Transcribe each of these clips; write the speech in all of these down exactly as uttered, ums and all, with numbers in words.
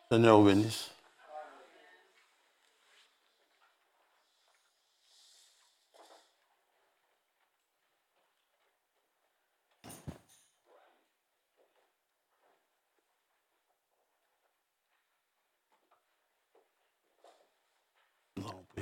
Seigneur vous bénisse. Nous allons prier.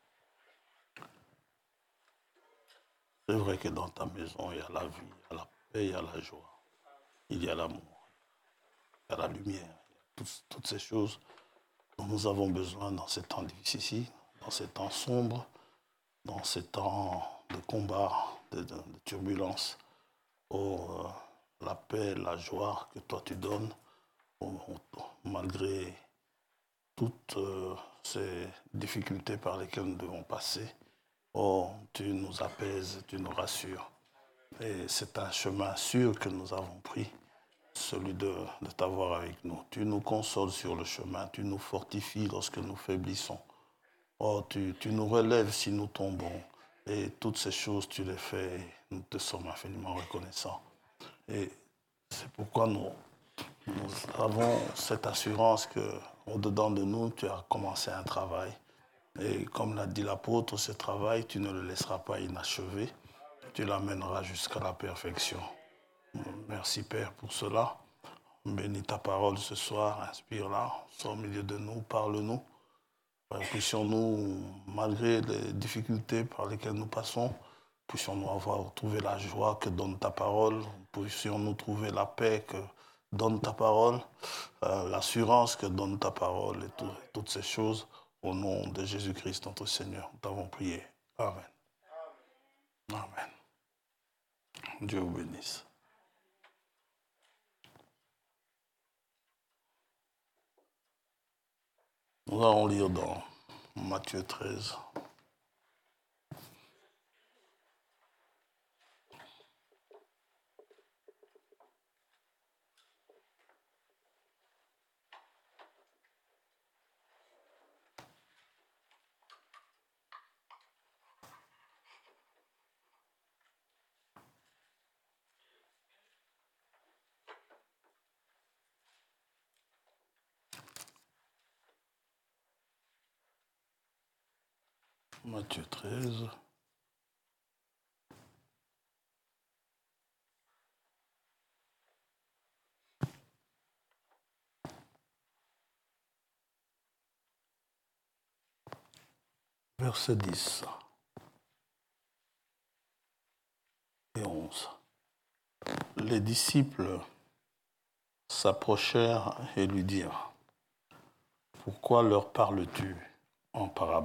C'est vrai que dans ta maison, il y a la vie, il y a la paix, il y a la joie, il y a l'amour, il y a la lumière, toutes, toutes ces choses dont nous avons besoin dans ces temps difficiles, dans ces temps sombres, dans ces temps de combat, de, de, de turbulence. Oh, euh, la paix, la joie que toi tu donnes, oh, oh, malgré toutes euh, ces difficultés par lesquelles nous devons passer. Oh, tu nous apaises, tu nous rassures. Et c'est un chemin sûr que nous avons pris, celui de, de t'avoir avec nous. Tu nous consoles sur le chemin, tu nous fortifies lorsque nous faiblissons. Oh, tu, tu nous relèves si nous tombons. Et toutes ces choses, tu les fais et nous te sommes infiniment reconnaissants. Et c'est pourquoi nous, nous avons cette assurance qu'au-dedans de nous, tu as commencé un travail. Et comme l'a dit l'apôtre, ce travail, tu ne le laisseras pas inachevé. Tu l'amèneras jusqu'à la perfection. Merci Père pour cela. Bénis ta parole ce soir, inspire-la, sois au milieu de nous, parle-nous. Puissions-nous, malgré les difficultés par lesquelles nous passons, puissions-nous avoir trouvé la joie que donne ta parole, puissions-nous trouver la paix que donne ta parole, euh, l'assurance que donne ta parole et, tout, et toutes ces choses. Au nom de Jésus-Christ, notre Seigneur, nous t'avons prié. Amen. Amen. Dieu vous bénisse. Nous allons lire dans Matthieu treize. Matthieu treize. Verset dix et onze. Les disciples s'approchèrent et lui dirent : pourquoi leur parles-tu en parabole ?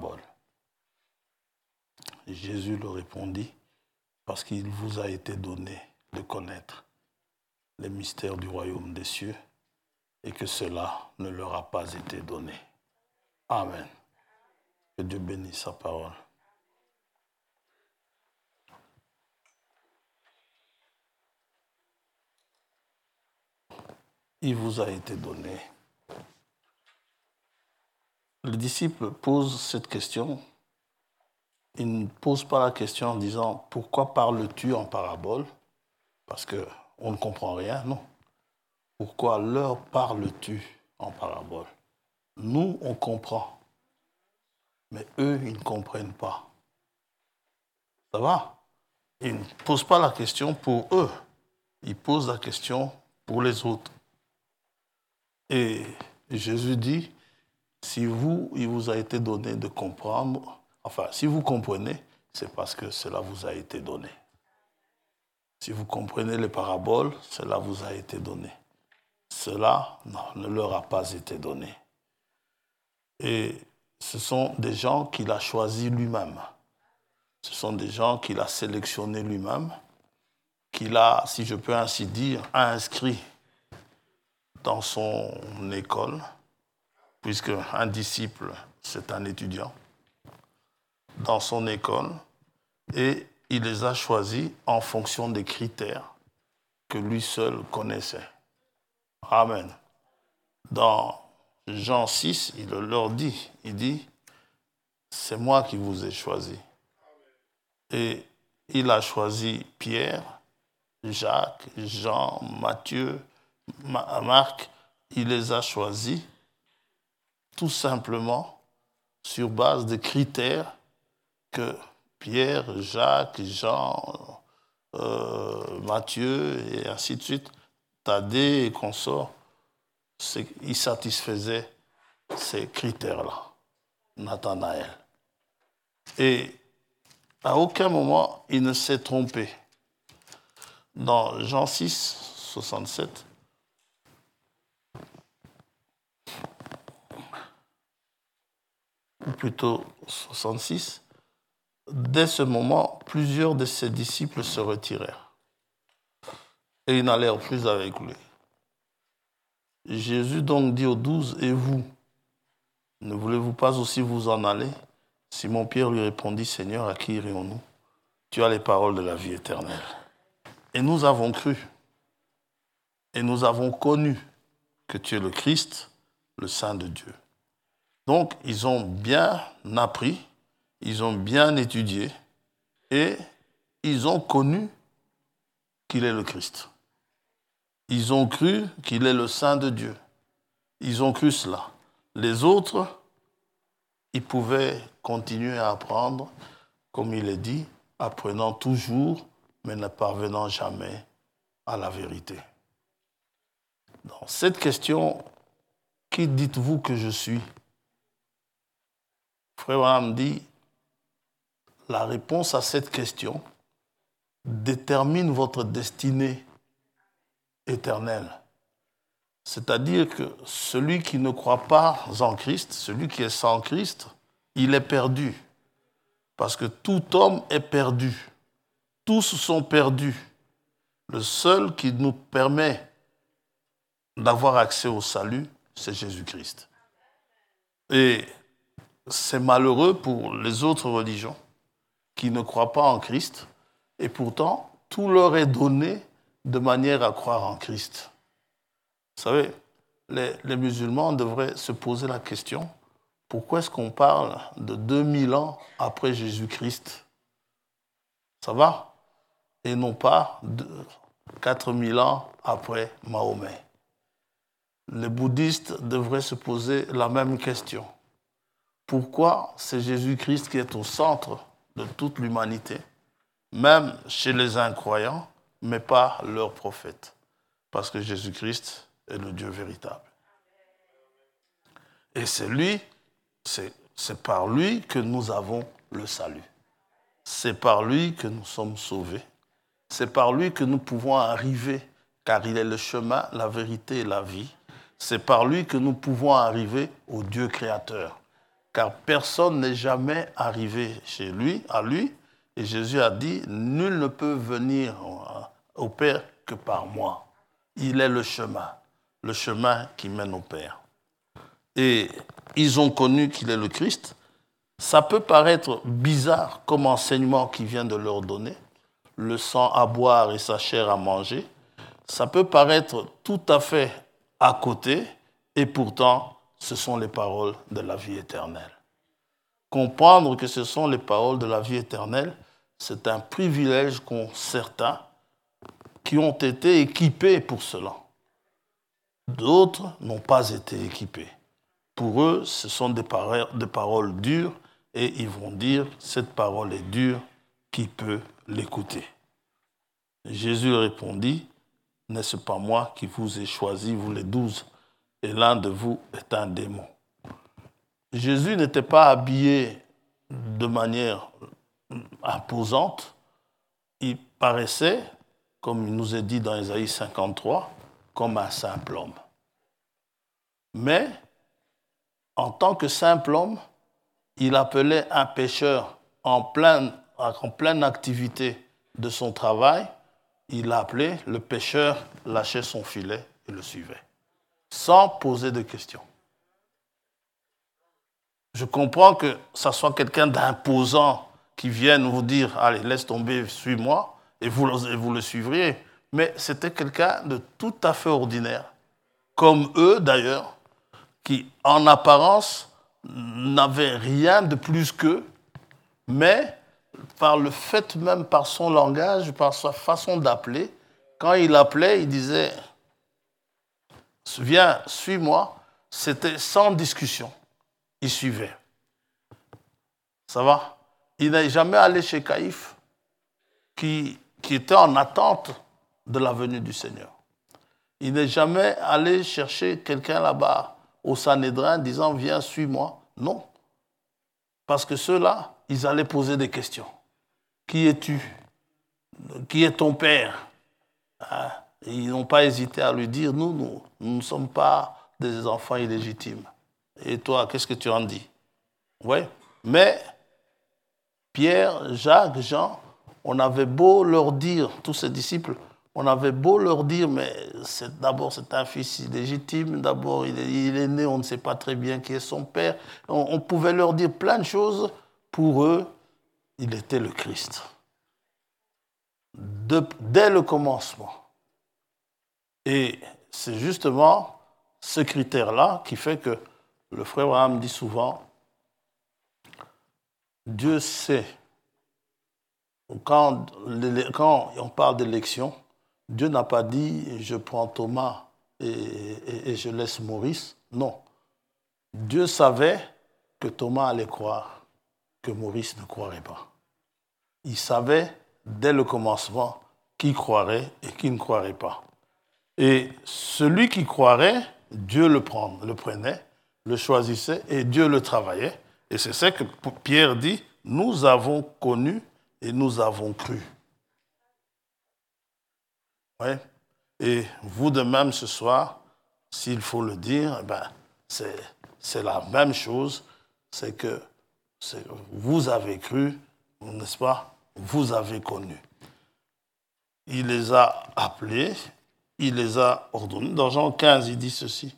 Jésus leur répondit : parce qu'il vous a été donné de connaître les mystères du royaume des cieux et que cela ne leur a pas été donné. Amen. Que Dieu bénisse sa parole. Il vous a été donné. Les disciples posent cette question. Ils ne posent pas la question en disant « Pourquoi parles-tu en parabole ?» Parce qu'on ne comprend rien, non. Pourquoi leur parles-tu en parabole ? Nous, on comprend. Mais eux, ils ne comprennent pas. Ça va ? Ils ne posent pas la question pour eux. Ils posent la question pour les autres. Et Jésus dit, si vous, il vous a été donné de comprendre, enfin, si vous comprenez, c'est parce que cela vous a été donné. Si vous comprenez les paraboles, cela vous a été donné. Cela, non, ne leur a pas été donné. Et ce sont des gens qu'il a choisis lui-même. Ce sont des gens qu'il a sélectionnés lui-même, qu'il a, si je peux ainsi dire, inscrits dans son école, puisque un disciple, c'est un étudiant, dans son école, et il les a choisis en fonction des critères que lui seul connaissait. Amen. Dans Jean six, il leur dit, il dit, c'est moi qui vous ai choisi. Et il a choisi Pierre, Jacques, Jean, Matthieu, Marc, il les a choisis tout simplement sur base des critères que Pierre, Jacques, Jean, euh, Matthieu et ainsi de suite, Thaddée et consorts, ils satisfaisaient ces critères-là, Nathanaël. Et à aucun moment, il ne s'est trompé. Dans Jean six, soixante-sept, ou plutôt soixante-six, dès ce moment, plusieurs de ses disciples se retirèrent et ils n'allèrent plus avec lui. Jésus donc dit aux douze, « Et vous, ne voulez-vous pas aussi vous en aller ?» Simon-Pierre lui répondit, « Seigneur, à qui irions-nous? Tu as les paroles de la vie éternelle. » Et nous avons cru, et nous avons connu que tu es le Christ, le Saint de Dieu. Donc, ils ont bien appris, ils ont bien étudié, et ils ont connu qu'il est le Christ. Ils ont cru qu'il est le Saint de Dieu. Ils ont cru cela. Les autres, ils pouvaient continuer à apprendre, comme il est dit, apprenant toujours, mais ne parvenant jamais à la vérité. Dans cette question, qui dites-vous que je suis? Frère Branham dit, la réponse à cette question détermine votre destinée éternelle. C'est-à-dire que celui qui ne croit pas en Christ, celui qui est sans Christ, il est perdu. Parce que tout homme est perdu. Tous sont perdus. Le seul qui nous permet d'avoir accès au salut, c'est Jésus-Christ. Et c'est malheureux pour les autres religions qui ne croient pas en Christ, et pourtant, tout leur est donné de manière à croire en Christ. Vous savez, les, les musulmans devraient se poser la question, pourquoi est-ce qu'on parle de deux mille ans après Jésus-Christ? Ça va? Et non pas de quatre mille ans après Mahomet. Les bouddhistes devraient se poser la même question. Pourquoi c'est Jésus-Christ qui est au centre de toute l'humanité, même chez les incroyants, mais pas leur prophète? Parce que Jésus-Christ est le Dieu véritable. Et c'est lui, c'est, c'est par lui que nous avons le salut. C'est par lui que nous sommes sauvés. C'est par lui que nous pouvons arriver, car il est le chemin, la vérité et la vie. C'est par lui que nous pouvons arriver au Dieu créateur. Car personne n'est jamais arrivé chez lui, à lui. Et Jésus a dit, nul ne peut venir au Père que par moi. Il est le chemin, le chemin qui mène au Père. Et ils ont connu qu'il est le Christ. Ça peut paraître bizarre comme enseignement qu'il vient de leur donner, le sang à boire et sa chair à manger. Ça peut paraître tout à fait à côté, et pourtant, ce sont les paroles de la vie éternelle. Comprendre que ce sont les paroles de la vie éternelle, c'est un privilège qu'ont certains qui ont été équipés pour cela. D'autres n'ont pas été équipés. Pour eux, ce sont des paroles, des paroles dures, et ils vont dire, cette parole est dure, qui peut l'écouter? Jésus répondit, n'est-ce pas moi qui vous ai choisi, vous les douze, et l'un de vous est un démon? Jésus n'était pas habillé de manière imposante. Il paraissait, comme il nous est dit dans Ésaïe cinquante-trois, comme un simple homme. Mais, en tant que simple homme, il appelait un pécheur en pleine, en pleine activité de son travail. Il l'appelait, le pécheur lâchait son filet et le suivait, sans poser de questions. Je comprends que ça soit quelqu'un d'imposant qui vienne vous dire « Allez, laisse tomber, suis-moi » et vous, et vous le suivriez. Mais c'était quelqu'un de tout à fait ordinaire, comme eux d'ailleurs, qui en apparence n'avait rien de plus qu'eux, mais par le fait même, par son langage, par sa façon d'appeler, quand il appelait, il disait « Viens, suis-moi », c'était sans discussion. il suivait. Ça va? Il n'est jamais allé chez Caïphe, qui, qui était en attente de la venue du Seigneur. Il n'est jamais allé chercher quelqu'un là-bas au Sanhédrin disant « Viens, suis-moi ». Non. Parce que ceux-là, ils allaient poser des questions. Qui es-tu? Qui est ton père? Hein? Ils n'ont pas hésité à lui dire « Nous, nous, nous ne sommes pas des enfants illégitimes. Et toi, qu'est-ce que tu en dis ?» Oui. Mais Pierre, Jacques, Jean, on avait beau leur dire, tous ces disciples, on avait beau leur dire, mais c'est, d'abord c'est un fils illégitime, d'abord il est, il est né, on ne sait pas très bien qui est son père. On, on pouvait leur dire plein de choses. Pour eux, il était le Christ. De, dès le commencement. Et c'est justement ce critère-là qui fait que le frère Abraham dit souvent, Dieu sait, quand, quand on parle d'élection, Dieu n'a pas dit « je prends Thomas et, et, et je laisse Maurice ». Non. Dieu savait que Thomas allait croire, que Maurice ne croirait pas. Il savait dès le commencement qui croirait et qui ne croirait pas. Et celui qui croirait, Dieu le, prend, le prenait, le choisissait et Dieu le travaillait. Et c'est ça que Pierre dit, nous avons connu et nous avons cru. Ouais. Et vous de même ce soir, s'il faut le dire, ben, c'est, c'est la même chose, c'est que c'est, vous avez cru, n'est-ce pas? Vous avez connu. Il les a appelés, il les a ordonnés. Dans Jean quinze, il dit ceci.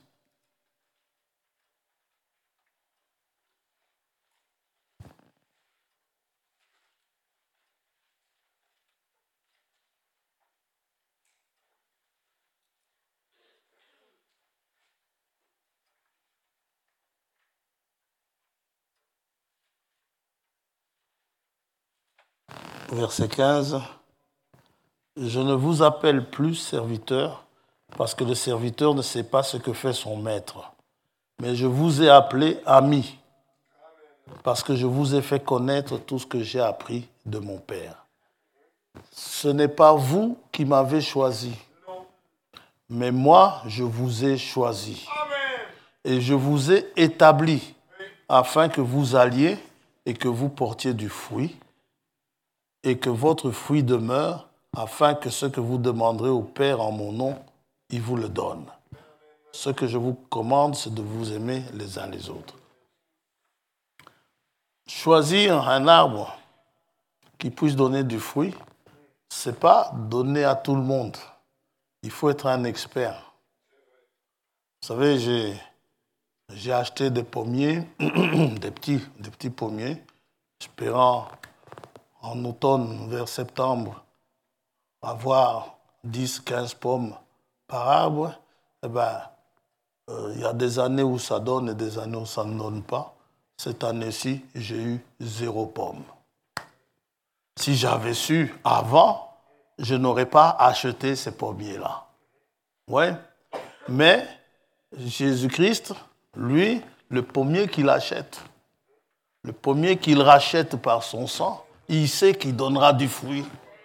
Verset quinze. Je ne vous appelle plus serviteur, parce que le serviteur ne sait pas ce que fait son maître. Mais je vous ai appelé ami, parce que je vous ai fait connaître tout ce que j'ai appris de mon Père. Ce n'est pas vous qui m'avez choisi, mais moi, je vous ai choisi. Et je vous ai établi, afin que vous alliez et que vous portiez du fruit, et que votre fruit demeure, afin que ce que vous demanderez au Père en mon nom, il vous le donne. Ce que je vous commande, c'est de vous aimer les uns les autres. Choisir un arbre qui puisse donner du fruit, ce n'est pas donner à tout le monde. Il faut être un expert. Vous savez, j'ai, j'ai acheté des pommiers, des petits, des petits pommiers, espérant en automne, vers septembre, avoir dix à quinze pommes par arbre. Eh bien, euh, il y a des années où ça donne et des années où ça ne donne pas. Cette année-ci, j'ai eu zéro pomme. Si j'avais su avant, je n'aurais pas acheté ces pommiers-là. Ouais. Mais Jésus-Christ, lui, le pommier qu'il achète, le pommier qu'il rachète par son sang, il sait qu'il donnera du fruit.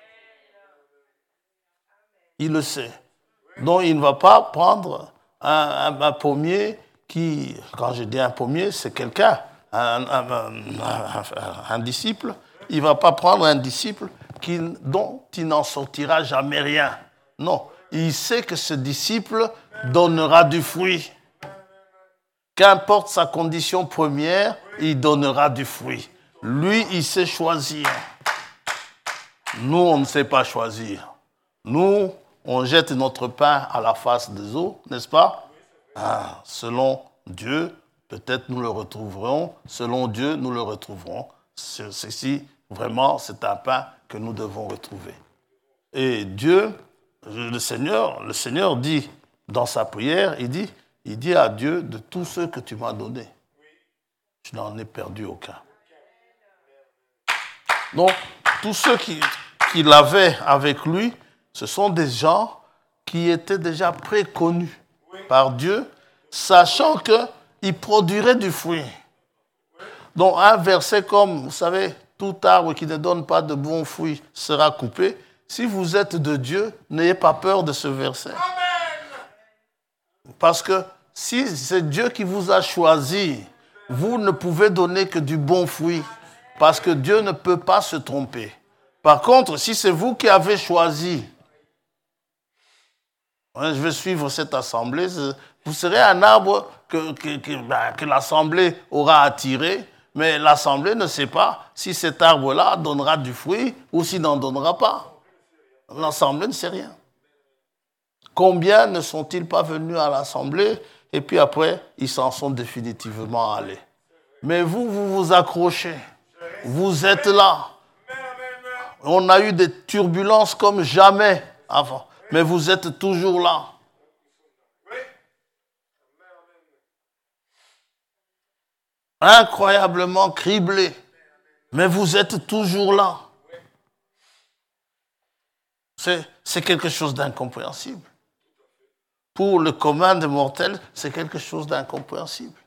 Il le sait. Donc, il ne va pas prendre un, un, un pommier qui, quand je dis un pommier, c'est quelqu'un, un, un, un, un disciple. Il ne va pas prendre un disciple qui, dont il n'en sortira jamais rien. Non, il sait que ce disciple donnera du fruit. Qu'importe sa condition première, il donnera du fruit. Lui, il sait choisir. Nous, on ne sait pas choisir. Nous, on jette notre pain à la face des eaux, n'est-ce pas? Ah, selon Dieu, peut-être nous le retrouverons. Selon Dieu, nous le retrouverons. Ceci, vraiment, c'est un pain que nous devons retrouver. Et Dieu, le Seigneur, le Seigneur dit dans sa prière, il dit, il dit à Dieu, de tous ceux que tu m'as donnés, je n'en ai perdu aucun. Donc, tous ceux qui, qui l'avaient avec lui, ce sont des gens qui étaient déjà préconnus par Dieu, sachant qu'ils produiraient du fruit. Donc un verset comme, vous savez, tout arbre qui ne donne pas de bons fruits sera coupé. Si vous êtes de Dieu, n'ayez pas peur de ce verset. Amen. Parce que si c'est Dieu qui vous a choisi, vous ne pouvez donner que du bon fruit. Parce que Dieu ne peut pas se tromper. Par contre, si c'est vous qui avez choisi, je vais suivre cette assemblée, vous serez un arbre que, que, que, ben, que l'assemblée aura attiré, mais l'assemblée ne sait pas si cet arbre-là donnera du fruit ou s'il n'en donnera pas. L'assemblée ne sait rien. Combien ne sont-ils pas venus à l'assemblée et puis après, ils s'en sont définitivement allés. Mais vous, vous vous accrochez. Vous êtes là. On a eu des turbulences comme jamais avant. Mais vous êtes toujours là. Incroyablement criblé. Mais vous êtes toujours là. C'est, c'est quelque chose d'incompréhensible. Pour le commun des mortels, c'est quelque chose d'incompréhensible.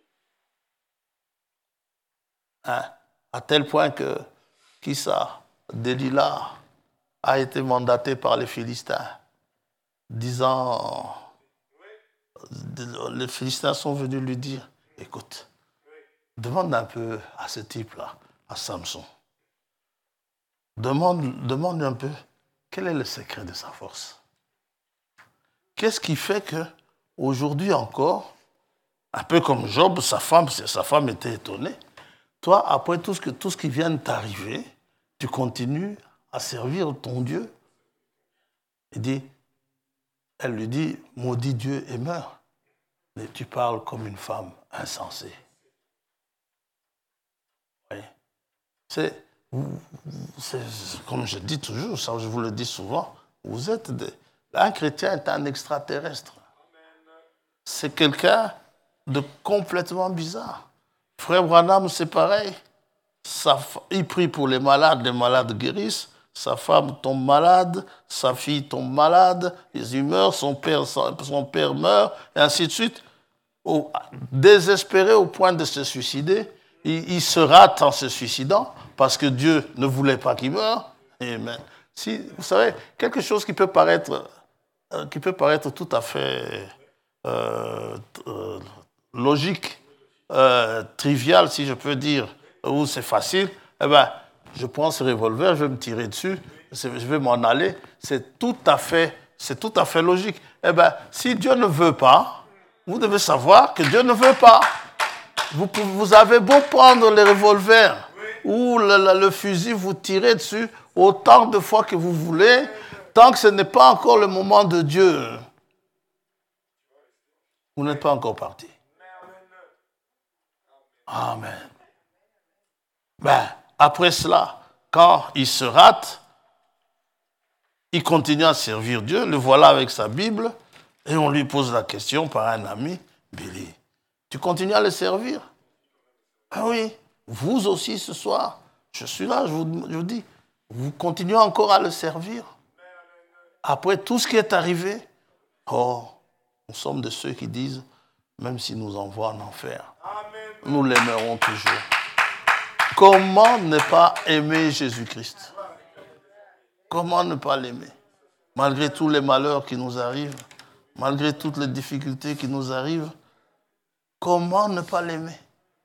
Hein? À tel point que, qui ça, Delilah a été mandaté par les Philistins, disant, les Philistins sont venus lui dire, écoute, demande un peu à ce type-là, à Samson, demande, demande un peu, quel est le secret de sa force? Qu'est-ce qui fait qu'aujourd'hui encore, un peu comme Job, sa femme, sa femme était étonnée, toi, après tout ce, que, tout ce qui vient de t'arriver, tu continues à servir ton Dieu. Il dit, elle lui dit, maudit Dieu et meurs. Mais tu parles comme une femme insensée. Oui. C'est, c'est comme je dis toujours, ça je vous le dis souvent, vous êtes des, un chrétien est un extraterrestre. C'est quelqu'un de complètement bizarre. Frère Branham, c'est pareil. Sa, il prie pour les malades, les malades guérissent. Sa femme tombe malade, sa fille tombe malade, il meurt, son père, son père meurt, et ainsi de suite. Au, désespéré au point de se suicider, il, il se rate en se suicidant parce que Dieu ne voulait pas qu'il meure. Amen. Si, vous savez, quelque chose qui peut paraître, euh, qui peut paraître tout à fait euh, euh, logique, Euh, trivial, si je peux dire, ou c'est facile, eh ben, je prends ce revolver, je vais me tirer dessus, je vais m'en aller. C'est tout à fait, c'est tout à fait logique. Eh ben, si Dieu ne veut pas, vous devez savoir que Dieu ne veut pas. Vous, vous avez beau prendre le revolver ou le, le, le fusil, vous tirez dessus autant de fois que vous voulez, tant que ce n'est pas encore le moment de Dieu. Vous n'êtes pas encore parti. Amen. Ben, après cela, quand il se rate, il continue à servir Dieu, le voilà avec sa Bible, et on lui pose la question par un ami, Billy, tu continues à le servir? Ah oui, vous aussi ce soir, je suis là, je vous, je vous dis, vous continuez encore à le servir? Après tout ce qui est arrivé, oh, nous sommes de ceux qui disent, même s'il nous envoie en enfer, nous l'aimerons toujours. Comment ne pas aimer Jésus-Christ? Comment ne pas l'aimer? Malgré tous les malheurs qui nous arrivent, malgré toutes les difficultés qui nous arrivent, comment ne pas l'aimer?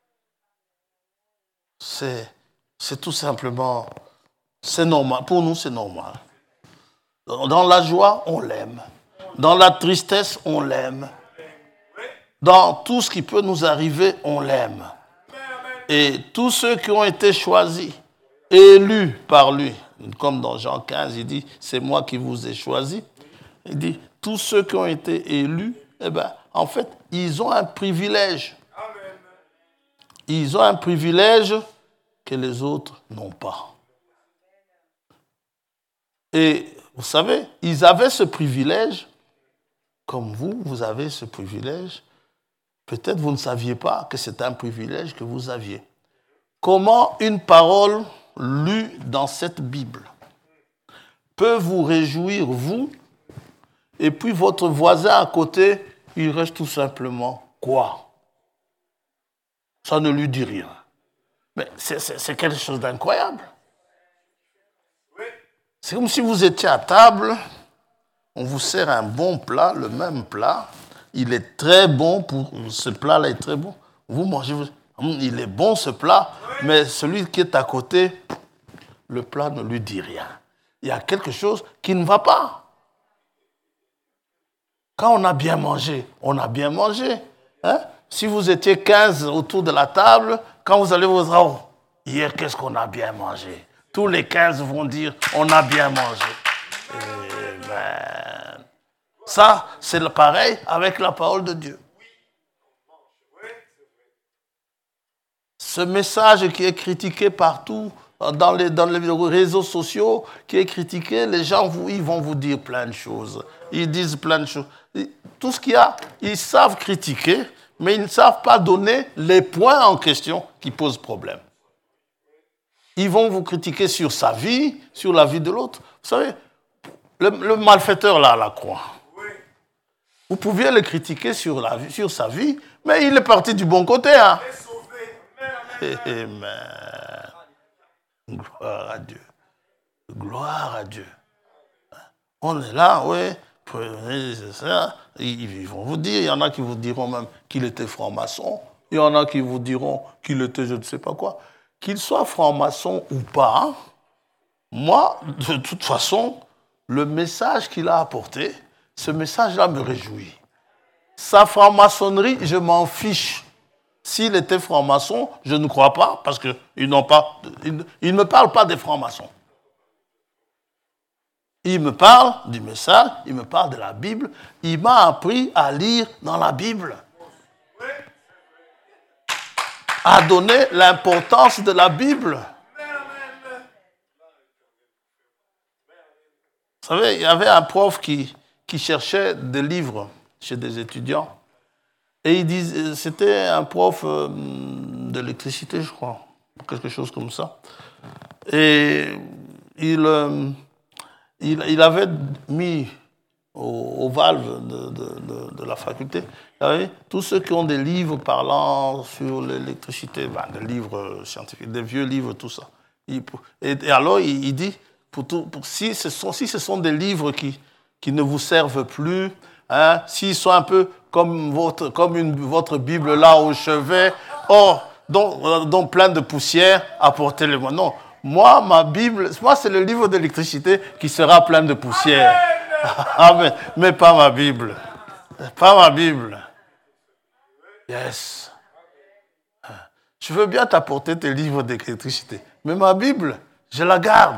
C'est, c'est tout simplement, c'est normal. Pour nous, c'est normal. Dans la joie, on l'aime. Dans la tristesse, on l'aime. Dans tout ce qui peut nous arriver, on l'aime. Et tous ceux qui ont été choisis, élus par lui, comme dans Jean quinze, il dit, c'est moi qui vous ai choisis. Il dit, tous ceux qui ont été élus, eh ben, en fait, ils ont un privilège. Ils ont un privilège que les autres n'ont pas. Et vous savez, ils avaient ce privilège, comme vous, vous avez ce privilège. Peut-être vous ne saviez pas que c'est un privilège que vous aviez. Comment une parole lue dans cette Bible peut vous réjouir, vous, et puis votre voisin à côté, il reste tout simplement quoi? Ça ne lui dit rien. Mais c'est, c'est, c'est quelque chose d'incroyable. C'est comme si vous étiez à table, on vous sert un bon plat, le même plat, il est très bon, pour ce plat-là est très bon. Vous mangez, vous, il est bon ce plat, mais celui qui est à côté, le plat ne lui dit rien. Il y a quelque chose qui ne va pas. Quand on a bien mangé, on a bien mangé. Hein? Si vous étiez quinze autour de la table, quand vous allez vous dire, oh, hier, qu'est-ce qu'on a bien mangé? Tous les quinze vont dire, on a bien mangé. Amen. Ça, c'est le pareil avec la parole de Dieu. Ce message qui est critiqué partout, dans les, dans les réseaux sociaux, qui est critiqué, les gens vous, ils vont vous dire plein de choses. Ils disent plein de choses. Tout ce qu'il y a, ils savent critiquer, mais ils ne savent pas donner les points en question qui posent problème. Ils vont vous critiquer sur sa vie, sur la vie de l'autre. Vous savez, le, le malfaiteur là à la croix, vous pouviez le critiquer sur, la, sur sa vie, mais il est parti du bon côté. Hein? Amen. Gloire à Dieu. Gloire à Dieu. On est là, oui. C'est ça. Ils vont vous dire, il y en a qui vous diront même qu'il était franc-maçon. Il y en a qui vous diront qu'il était je ne sais pas quoi. Qu'il soit franc-maçon ou pas, moi, de toute façon, le message qu'il a apporté, ce message-là me réjouit. Sa franc-maçonnerie, je m'en fiche. S'il était franc-maçon, je ne crois pas, parce qu'ils n'ont pas, ils, ils ne me parlent pas des francs-maçons. Il me parle du message, il me parle de la Bible. Il m'a appris à lire dans la Bible. À donner l'importance de la Bible. Vous savez, il y avait un prof qui, qui cherchait des livres chez des étudiants. Et il disait, c'était un prof euh, d'électricité, je crois, quelque chose comme ça. Et il, euh, il, il avait mis au, au valve de, de, de, de la faculté, il avait tous ceux qui ont des livres parlant sur l'électricité, ben, des livres scientifiques, des vieux livres, tout ça. Il, et, et alors, il, il dit, pour tout, pour, si, ce sont, si ce sont des livres qui, qui ne vous servent plus, hein, s'ils sont un peu comme votre, comme une, votre Bible là au chevet, oh, dont, dont plein de poussière, apportez-le-moi. Non, moi, ma Bible, moi, c'est le livre d'électricité qui sera plein de poussière. Amen. Mais pas ma Bible. Pas ma Bible. Yes. Je veux bien t'apporter tes livres d'électricité, mais ma Bible, je la garde.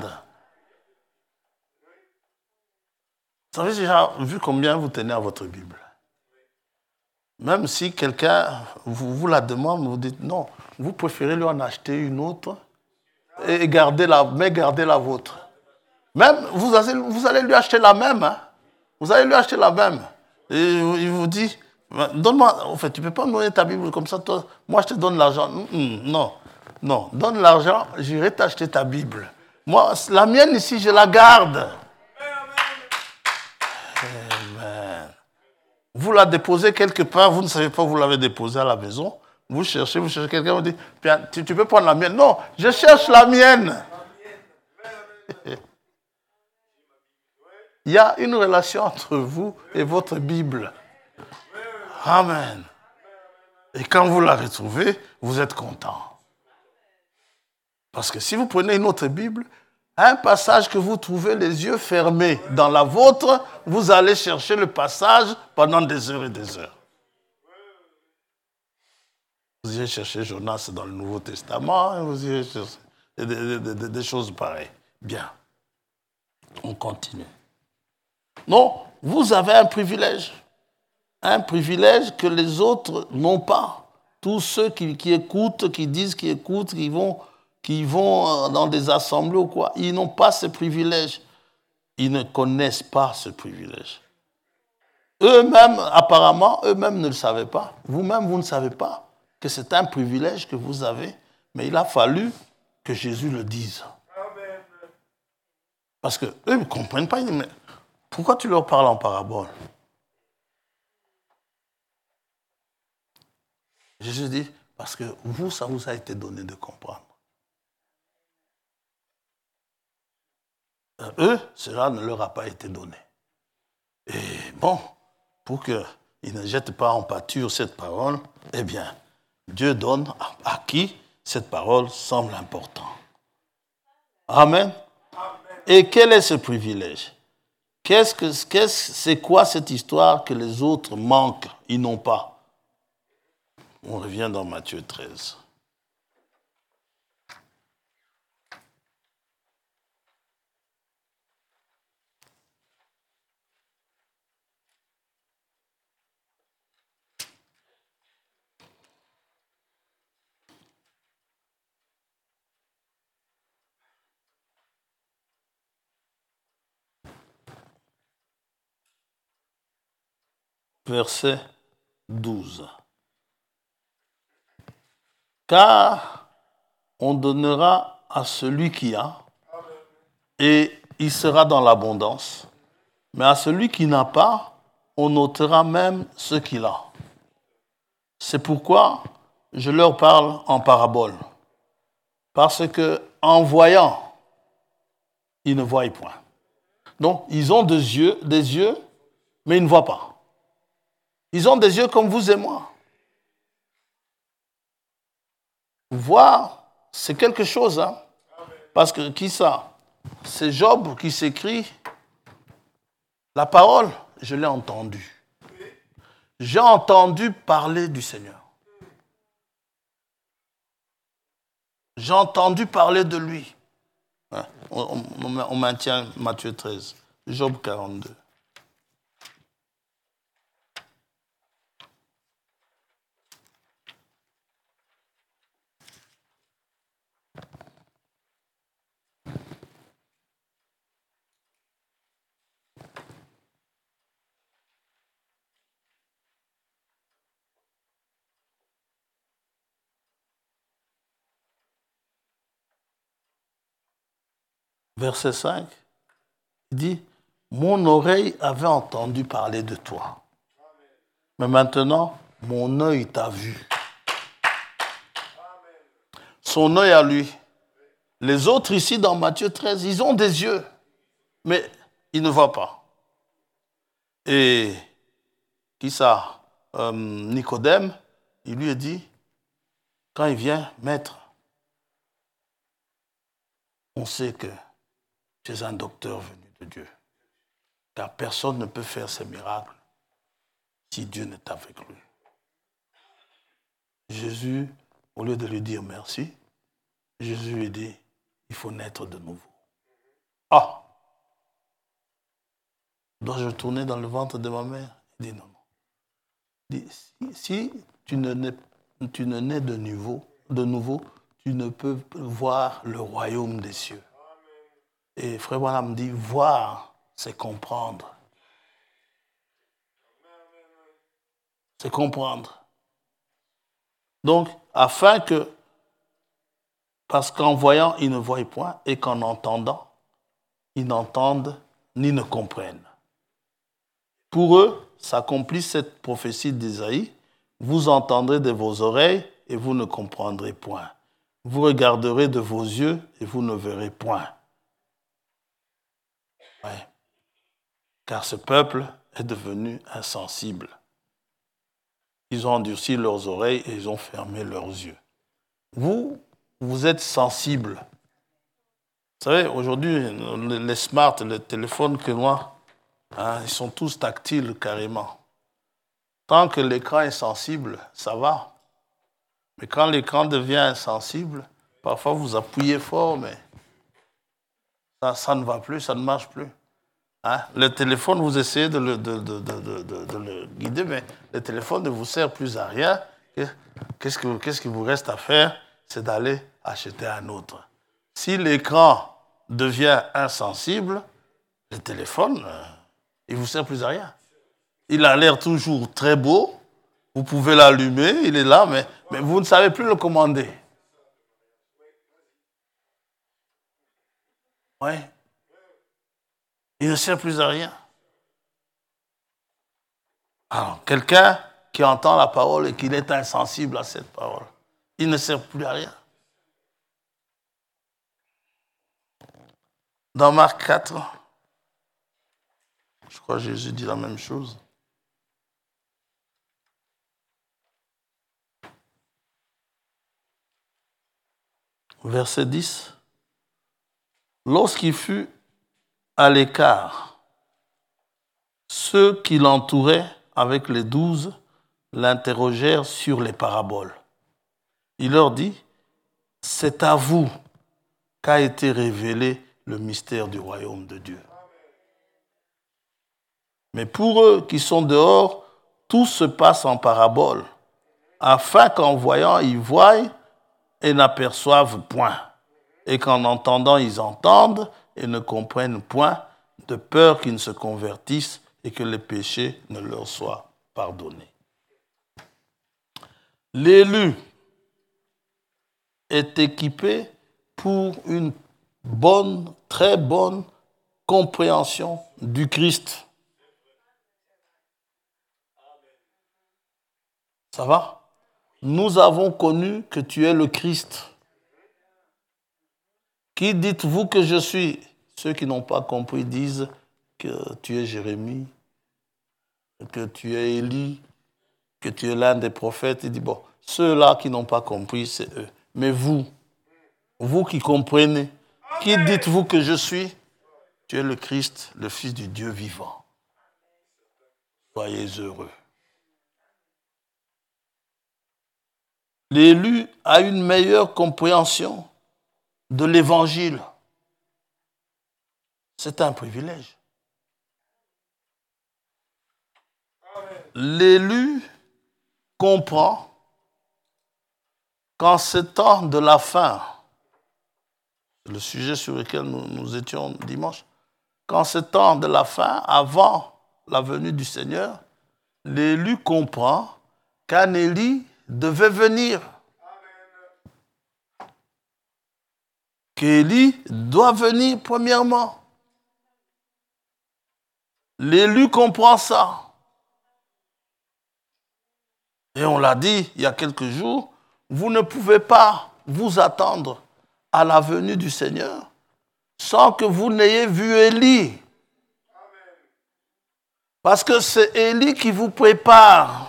Vous savez déjà vu combien vous tenez à votre Bible? Même si quelqu'un vous, vous la demande, vous dites non, vous préférez lui en acheter une autre et garder la, mais garder la vôtre. Même, vous allez, vous allez lui acheter la même. Hein? Vous allez lui acheter la même. Et il vous dit, donne-moi, en fait, tu ne peux pas me donner ta Bible comme ça, toi, moi je te donne l'argent. Non, non, donne l'argent, j'irai t'acheter ta Bible. Moi, la mienne ici, je la garde. Amen. Vous la déposez quelque part, vous ne savez pas où vous l'avez déposée à la maison. Vous cherchez, vous cherchez, quelqu'un vous dit, tu, tu peux prendre la mienne. Non, je cherche la mienne. Il y a une relation entre vous et votre Bible. Amen. Et quand vous la retrouvez, vous êtes content. Parce que si vous prenez une autre Bible, un passage que vous trouvez les yeux fermés dans la vôtre, vous allez chercher le passage pendant des heures et des heures. Vous irez chercher Jonas dans le Nouveau Testament, vous irez chercher des, des, des, des choses pareilles. Bien. On continue. Non, vous avez un privilège. Un privilège que les autres n'ont pas. Tous ceux qui, qui écoutent, qui disent qu'ils écoutent, qui vont... qui vont dans des assemblées ou quoi, ils n'ont pas ce privilège. Ils ne connaissent pas ce privilège. Eux-mêmes, apparemment, eux-mêmes ne le savaient pas. Vous-même, vous ne savez pas que c'est un privilège que vous avez, mais il a fallu que Jésus le dise. Parce qu'eux ne comprennent pas. Mais pourquoi tu leur parles en parabole? Jésus dit, Parce que vous, ça vous a été donné de comprendre. Eux, cela ne leur a pas été donné. Et bon, pour qu'ils ne jettent pas en pâture cette parole, eh bien, Dieu donne à qui cette parole semble importante. Amen. Amen. Et quel est ce privilège? Qu'est-ce que, qu'est-ce, c'est quoi cette histoire que les autres manquent, ils n'ont pas? On revient dans Matthieu treize. Verset douze. Car on donnera à celui qui a, et il sera dans l'abondance. Mais à celui qui n'a pas, on ôtera même ce qu'il a. C'est pourquoi je leur parle en parabole. Parce que en voyant, ils ne voient point. Donc, ils ont des yeux, des yeux, mais ils ne voient pas. Ils ont des yeux comme vous et moi. Voir, c'est quelque chose, hein? Parce que qui ça? C'est Job qui s'écrit. La parole, je l'ai entendue. J'ai entendu parler du Seigneur. J'ai entendu parler de lui. On, on, on maintient Matthieu treize, Job quarante-deux. Verset cinq, il dit, « Mon oreille avait entendu parler de toi, mais maintenant, mon œil t'a vu. » Son œil à lui. Les autres ici dans Matthieu treize, ils ont des yeux, mais ils ne voient pas. Et qui ça? euh, Nicodème, il lui a dit, quand il vient, Maître, on sait que tu es un docteur venu de Dieu. Car personne ne peut faire ces miracles si Dieu n'est avec lui. Jésus, au lieu de lui dire merci, Jésus lui dit, il faut naître de nouveau. Ah! Dois-je retourner dans le ventre de ma mère? Il dit non, non. Il dit, si, si tu ne nais, tu ne nais de nouveau, de nouveau, tu ne peux voir le royaume des cieux. Et Frère Branham dit, voir, c'est comprendre. C'est comprendre. Donc, afin que, parce qu'en voyant, ils ne voient point, et qu'en entendant, ils n'entendent ni ne comprennent. Pour eux, s'accomplit cette prophétie d'Isaïe, vous entendrez de vos oreilles, et vous ne comprendrez point. Vous regarderez de vos yeux, et vous ne verrez point. Ouais. Car ce peuple est devenu insensible. Ils ont endurci leurs oreilles et ils ont fermé leurs yeux. Vous, vous êtes sensibles. Vous savez, aujourd'hui, les smart, les téléphones que moi, hein, ils sont tous tactiles carrément. Tant que l'écran est sensible, ça va. Mais quand l'écran devient insensible, parfois vous appuyez fort, mais ça, ça ne va plus, ça ne marche plus. Hein? Le téléphone, vous essayez de le, de, de, de, de, de le guider, mais le téléphone ne vous sert plus à rien. Qu'est-ce que, qu'est-ce qu'il vous reste à faire? C'est d'aller acheter un autre. Si l'écran devient insensible, le téléphone, euh, il ne vous sert plus à rien. Il a l'air toujours très beau, vous pouvez l'allumer, il est là, mais, mais vous ne savez plus le commander. Oui. Il ne sert plus à rien. Alors, quelqu'un qui entend la parole et qui est insensible à cette parole, il ne sert plus à rien. Dans Marc quatre, je crois que Jésus dit la même chose. Verset dix. Lorsqu'il fut à l'écart, ceux qui l'entouraient avec les douze l'interrogèrent sur les paraboles. Il leur dit, c'est à vous qu'a été révélé le mystère du royaume de Dieu. Mais pour eux qui sont dehors, tout se passe en paraboles, afin qu'en voyant, ils voient et n'aperçoivent point, et qu'en entendant, ils entendent et ne comprennent point, de peur qu'ils ne se convertissent et que les péchés ne leur soient pardonnés. L'élu est équipé pour une bonne, très bonne compréhension du Christ. Ça va? Nous avons connu que tu es le Christ. Qui dites-vous que je suis? Ceux qui n'ont pas compris disent que tu es Jérémie, que tu es Élie, que tu es l'un des prophètes. Il dit, bon, ceux-là qui n'ont pas compris, c'est eux. Mais vous, vous qui comprenez, qui dites-vous que je suis? Tu es le Christ, le Fils du Dieu vivant. Soyez heureux. L'élu a une meilleure compréhension de l'évangile. C'est un privilège. L'élu comprend qu'en ce temps de la fin, le sujet sur lequel nous, nous étions dimanche, qu'en ce temps de la fin, avant la venue du Seigneur, l'élu comprend qu'un Élie devait venir. Qu'Élie doit venir premièrement. L'élu comprend ça. Et on l'a dit il y a quelques jours, vous ne pouvez pas vous attendre à la venue du Seigneur sans que vous n'ayez vu Élie. Parce que c'est Élie qui vous prépare.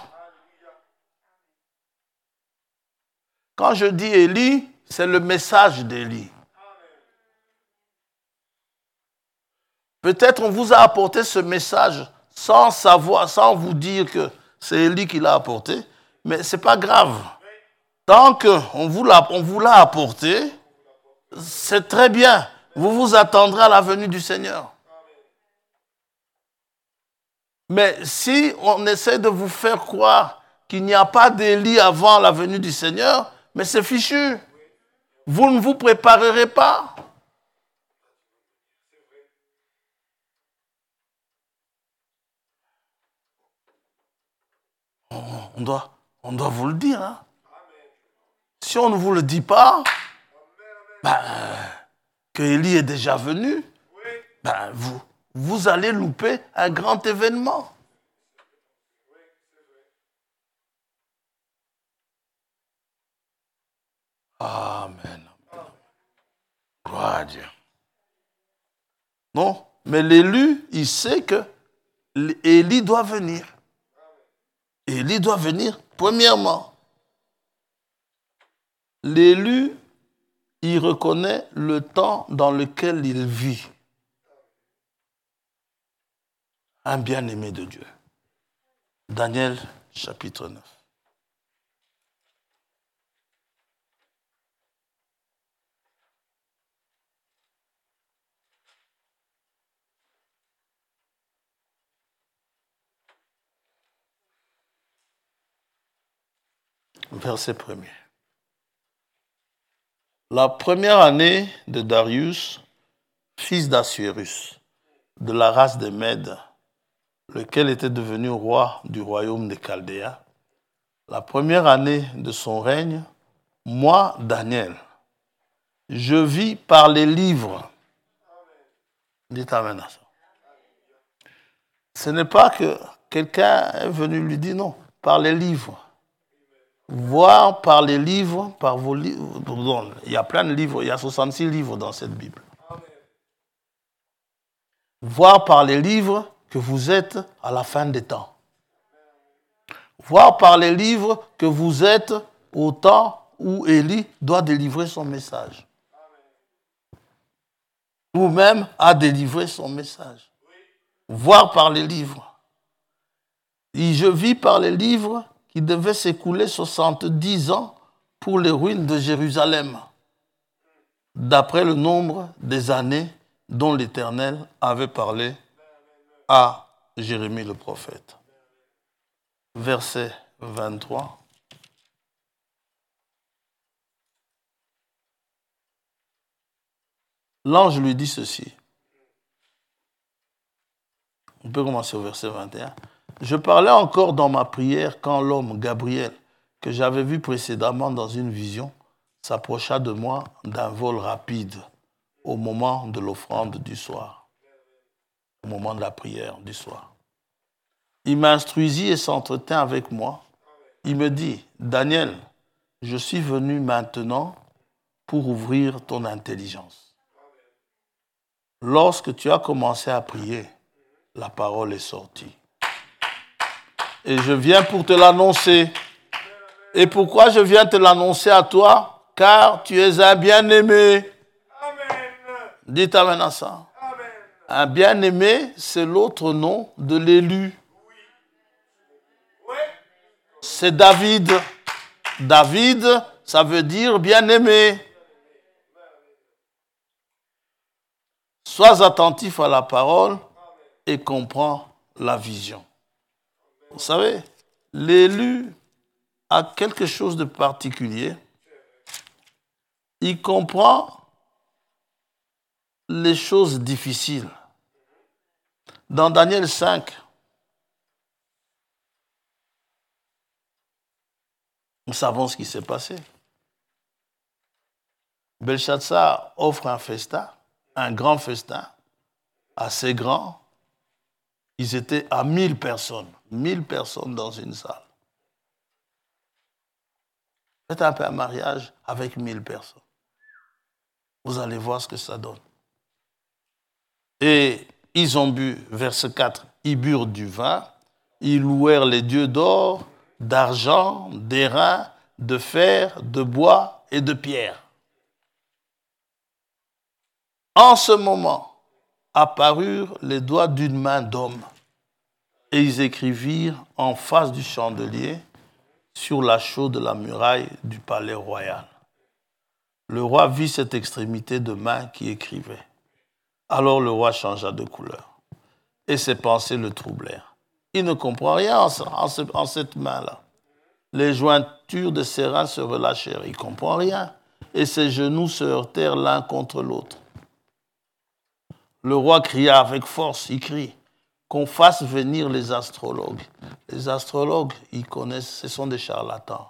Quand je dis Élie, c'est le message d'Élie. Peut-être on vous a apporté ce message sans savoir, sans vous dire que c'est Élie qui l'a apporté, mais ce n'est pas grave. Tant qu'on vous l'a, on vous l'a apporté, c'est très bien. Vous vous attendrez à la venue du Seigneur. Mais si on essaie de vous faire croire qu'il n'y a pas d'Élie avant la venue du Seigneur, mais c'est fichu. Vous ne vous préparerez pas. On doit, on doit vous le dire. Hein? Si on ne vous le dit pas, ben, que Élie est déjà venu, ben, vous, vous allez louper un grand événement. Amen. Gloire à Dieu. Non, mais l'élu, il sait que Élie doit venir. Élie doit venir premièrement. L'élu, il reconnaît le temps dans lequel il vit. Un bien-aimé de Dieu. Daniel, chapitre neuf. Verset premier. La première année de Darius, fils d'Assuérus, de la race des Mèdes, lequel était devenu roi du royaume des Chaldéens, la première année de son règne, moi, Daniel, je vis par les livres. Dites amen à ça. Ce n'est pas que quelqu'un est venu lui dire non, par les livres. Voir par les livres, par vos livres. Pardon, il y a plein de livres, il y a soixante-six livres dans cette Bible. Voir par les livres que vous êtes à la fin des temps. Voir par les livres que vous êtes au temps où Élie doit délivrer son message. Ou même a délivré son message. Voir par les livres. Et je vis par les livres qu'il devait s'écouler soixante-dix ans pour les ruines de Jérusalem, d'après le nombre des années dont l'Éternel avait parlé à Jérémie le prophète. Verset vingt-trois. L'ange lui dit ceci. On peut commencer au verset vingt et un. Je parlais encore dans ma prière quand l'homme Gabriel, que j'avais vu précédemment dans une vision, s'approcha de moi d'un vol rapide au moment de l'offrande du soir, au moment de la prière du soir. Il m'instruisit et s'entretint avec moi. Il me dit, Daniel, je suis venu maintenant pour ouvrir ton intelligence. Lorsque tu as commencé à prier, la parole est sortie. Et je viens pour te l'annoncer. Et pourquoi je viens te l'annoncer à toi? Car tu es un bien-aimé. Amen. Dites amen à ça. Amen. Un bien-aimé, c'est l'autre nom de l'élu. Oui. Oui. C'est David. David, ça veut dire bien-aimé. Sois attentif à la parole et comprends la vision. Vous savez, l'élu a quelque chose de particulier. Il comprend les choses difficiles. Dans Daniel cinq, nous savons ce qui s'est passé. Belshazzar offre un festin, un grand festin, assez grand. Ils étaient à mille personnes. Mille personnes dans une salle. Faites un peu un mariage avec mille personnes. Vous allez voir ce que ça donne. Et ils ont bu, verset quatre, ils burent du vin, ils louèrent les dieux d'or, d'argent, d'airain, de fer, de bois et de pierre. En ce moment, apparurent les doigts d'une main d'homme. Et ils écrivirent en face du chandelier sur la chaux de la muraille du palais royal. Le roi vit cette extrémité de main qui écrivait. Alors le roi changea de couleur et ses pensées le troublèrent. Il ne comprend rien en, en, en cette main-là. Les jointures de ses reins se relâchèrent. Il ne comprend rien. Et ses genoux se heurtèrent l'un contre l'autre. Le roi cria avec force, il crie. Qu'on fasse venir les astrologues. Les astrologues, ils connaissent, ce sont des charlatans.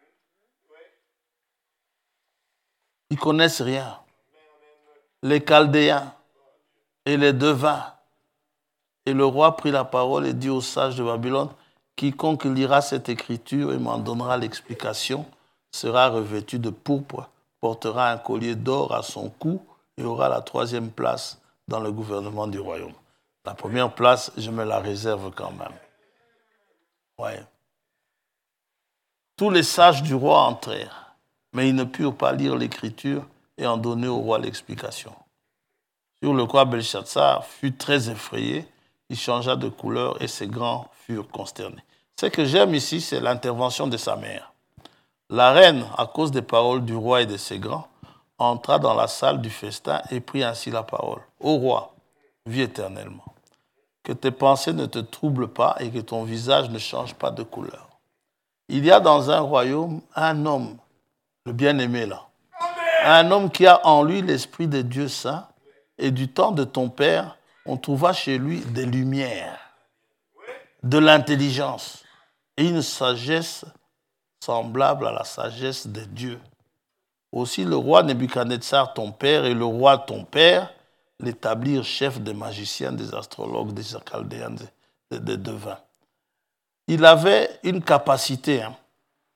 Ils connaissent rien. Les Chaldéens et les devins. Et le roi prit la parole et dit aux sages de Babylone, quiconque lira cette écriture et m'en donnera l'explication sera revêtu de pourpre, portera un collier d'or à son cou et aura la troisième place dans le gouvernement du royaume. La première place, je me la réserve quand même. Ouais. Tous les sages du roi entrèrent, mais ils ne purent pas lire l'écriture et en donner au roi l'explication. Sur le quoi Belshazzar fut très effrayé, il changea de couleur et ses grands furent consternés. Ce que j'aime ici, c'est l'intervention de sa mère. La reine, à cause des paroles du roi et de ses grands, entra dans la salle du festin et prit ainsi la parole. Ô roi, vis éternellement. Que tes pensées ne te troublent pas et que ton visage ne change pas de couleur. Il y a dans un royaume un homme, le bien-aimé là, un homme qui a en lui l'esprit des dieux saints, et du temps de ton père, on trouva chez lui des lumières, de l'intelligence et une sagesse semblable à la sagesse des dieux. Aussi le roi Nebuchadnezzar, ton père, et le roi ton père, l'établirent chef des magiciens, des astrologues, des chaldéens, des, des devins. Il avait une capacité, hein,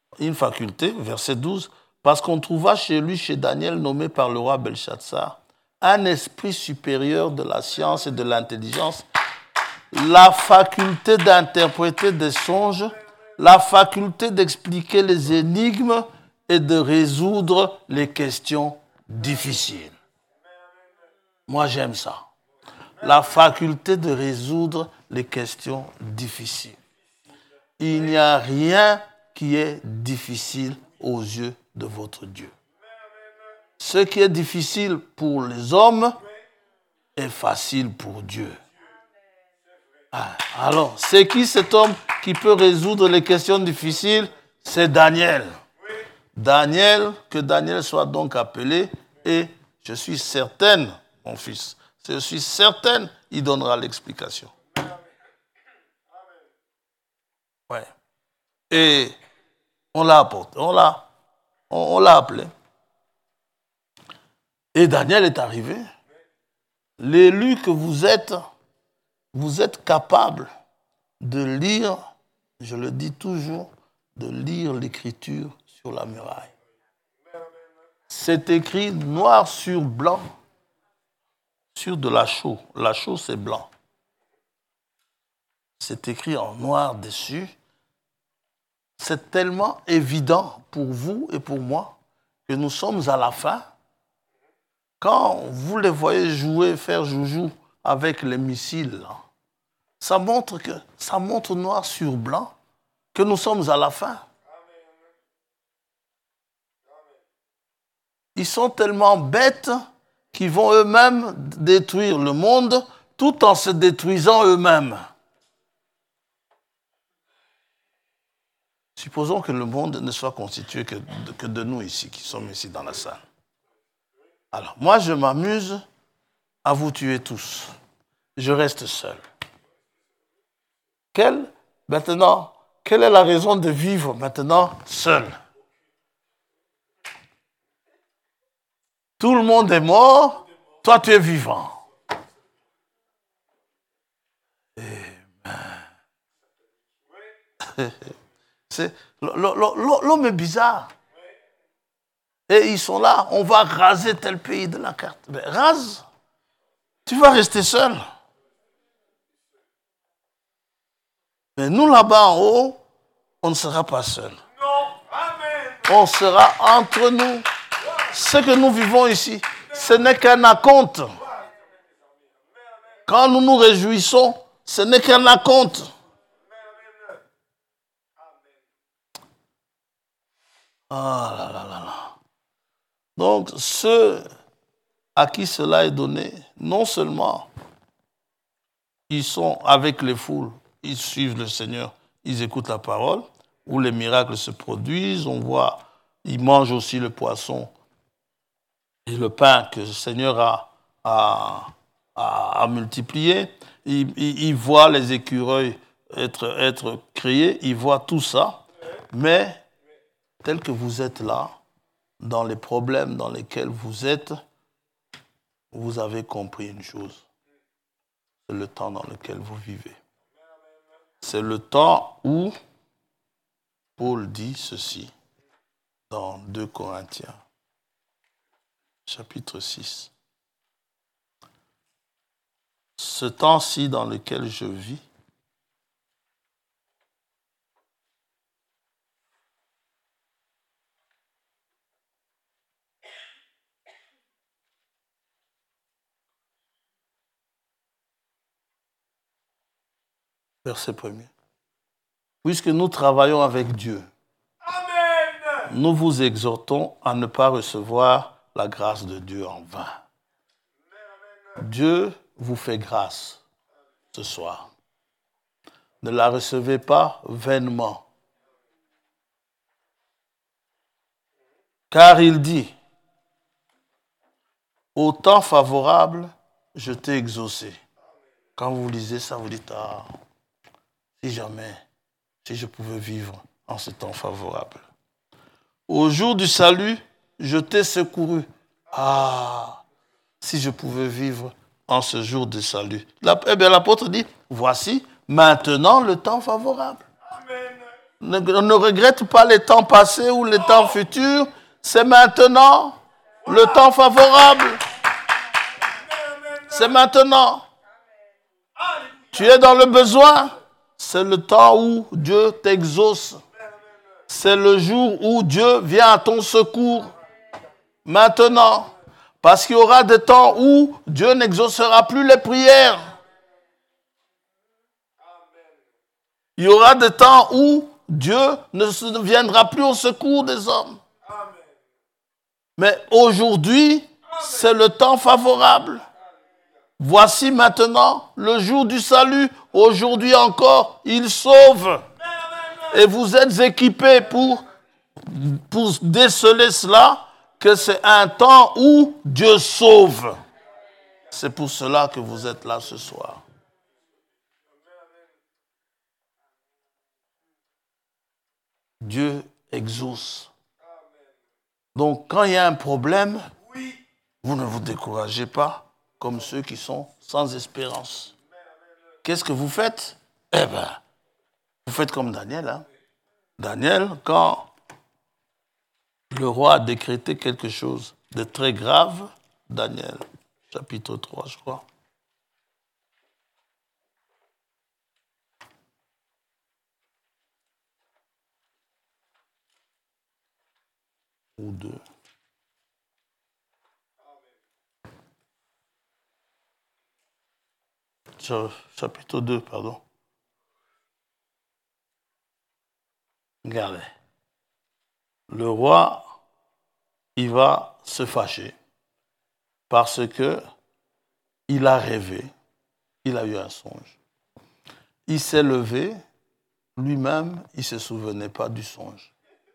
une faculté, verset douze, parce qu'on trouva chez lui, chez Daniel, nommé par le roi Belshazzar, un esprit supérieur de la science et de l'intelligence, la faculté d'interpréter des songes, la faculté d'expliquer les énigmes et de résoudre les questions difficiles. Moi, j'aime ça. La faculté de résoudre les questions difficiles. Il n'y a rien qui est difficile aux yeux de votre Dieu. Ce qui est difficile pour les hommes est facile pour Dieu. Ah, alors, c'est qui cet homme qui peut résoudre les questions difficiles? C'est Daniel. Daniel, que Daniel soit donc appelé, et je suis certaine, mon fils, je suis certaine, il donnera l'explication. Ouais. Et on l'a apporté, on l'a, on, on l'a appelé. Et Daniel est arrivé. L'élu que vous êtes, vous êtes capable de lire, je le dis toujours, de lire l'écriture sur la muraille. C'est écrit noir sur blanc, sur de la chaux. La chaux, c'est blanc. C'est écrit en noir dessus. C'est tellement évident pour vous et pour moi que nous sommes à la fin. Quand vous les voyez jouer, faire joujou avec les missiles, ça montre que ça montre noir sur blanc que nous sommes à la fin. Ils sont tellement bêtes qu'ils vont eux-mêmes détruire le monde tout en se détruisant eux-mêmes. Supposons que le monde ne soit constitué que de, que de nous ici, qui sommes ici dans la salle. Alors, moi, je m'amuse à vous tuer tous. Je reste seul. Quelle, maintenant, quelle est la raison de vivre maintenant seul? Tout le monde est mort, toi tu es vivant. C'est, l'homme est bizarre. Et ils sont là, on va raser tel pays de la carte. Mais rase, tu vas rester seul. Mais nous là-bas en haut, on ne sera pas seul. On sera entre nous. Ce que nous vivons ici, ce n'est qu'un acompte. Quand nous nous réjouissons, ce n'est qu'un acompte. Ah là là là là. Donc, ceux à qui cela est donné, non seulement ils sont avec les foules, ils suivent le Seigneur, ils écoutent la parole, où les miracles se produisent, on voit, ils mangent aussi le poisson et le pain que le Seigneur a, a, a, a multiplié. Ils, ils, ils voient les écureuils être, être créés, ils voient tout ça, mais tel que vous êtes là, dans les problèmes dans lesquels vous êtes, vous avez compris une chose. C'est le temps dans lequel vous vivez. C'est le temps où Paul dit ceci dans deux Corinthiens, chapitre six. Ce temps-ci dans lequel je vis, verset premier. Puisque nous travaillons avec Dieu, Amen. Nous vous exhortons à ne pas recevoir la grâce de Dieu en vain. Amen. Dieu vous fait grâce ce soir. Ne la recevez pas vainement. Car il dit, au temps favorable, je t'ai exaucé. Quand vous lisez ça, vous dites, ah, si jamais, si je pouvais vivre en ce temps favorable. Au jour du salut, je t'ai secouru. Ah, si je pouvais vivre en ce jour de salut. La, eh bien, l'apôtre dit, voici maintenant le temps favorable. Amen. Ne, ne regrette pas les temps passés ou les temps futurs. C'est maintenant le temps favorable. C'est maintenant. Tu es dans le besoin. C'est le temps où Dieu t'exauce. C'est le jour où Dieu vient à ton secours. Maintenant. Parce qu'il y aura des temps où Dieu n'exaucera plus les prières. Il y aura des temps où Dieu ne viendra plus au secours des hommes. Mais aujourd'hui, c'est le temps favorable. Voici maintenant le jour du salut. Aujourd'hui encore, il sauve. Et vous êtes équipés pour, pour déceler cela, que c'est un temps où Dieu sauve. C'est pour cela que vous êtes là ce soir. Dieu exauce. Donc, quand il y a un problème, vous ne vous découragez pas comme ceux qui sont sans espérance. Qu'est-ce que vous faites? Eh bien, vous faites comme Daniel. Hein? Daniel, quand le roi a décrété quelque chose de très grave, Daniel, chapitre trois, je crois. Ou deux. Chapitre deux, pardon. Regardez. Le roi, il va se fâcher parce que il a rêvé, il a eu un songe. Il s'est levé, lui-même, il ne se souvenait pas du songe.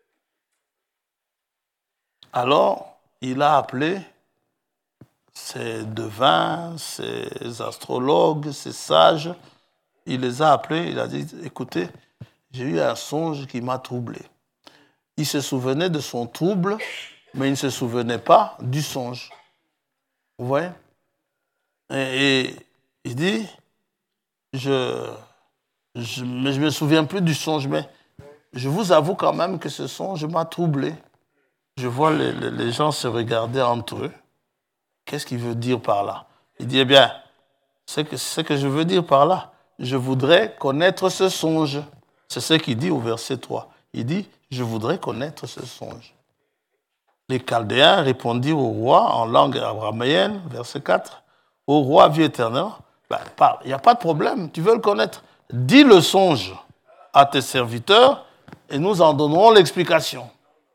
Alors, il a appelé ses devins, ses astrologues, ses sages. Il les a appelés, il a dit, écoutez, j'ai eu un songe qui m'a troublé. Il se souvenait de son trouble, mais il ne se souvenait pas du songe. Vous voyez? Et, et il dit, je, je, mais je ne me souviens plus du songe, mais je vous avoue quand même que ce songe m'a troublé. Je vois les, les, les gens se regarder entre eux. Qu'est-ce qu'il veut dire par là? Il dit, eh bien, c'est que, ce que je veux dire par là, je voudrais connaître ce songe. C'est ce qu'il dit au verset trois. Il dit, je voudrais connaître ce songe. Les Chaldéens répondirent au roi en langue araméenne, verset quatre, au roi vieux éternel, ben, il n'y a pas de problème, tu veux le connaître. Dis le songe à tes serviteurs et nous en donnerons l'explication.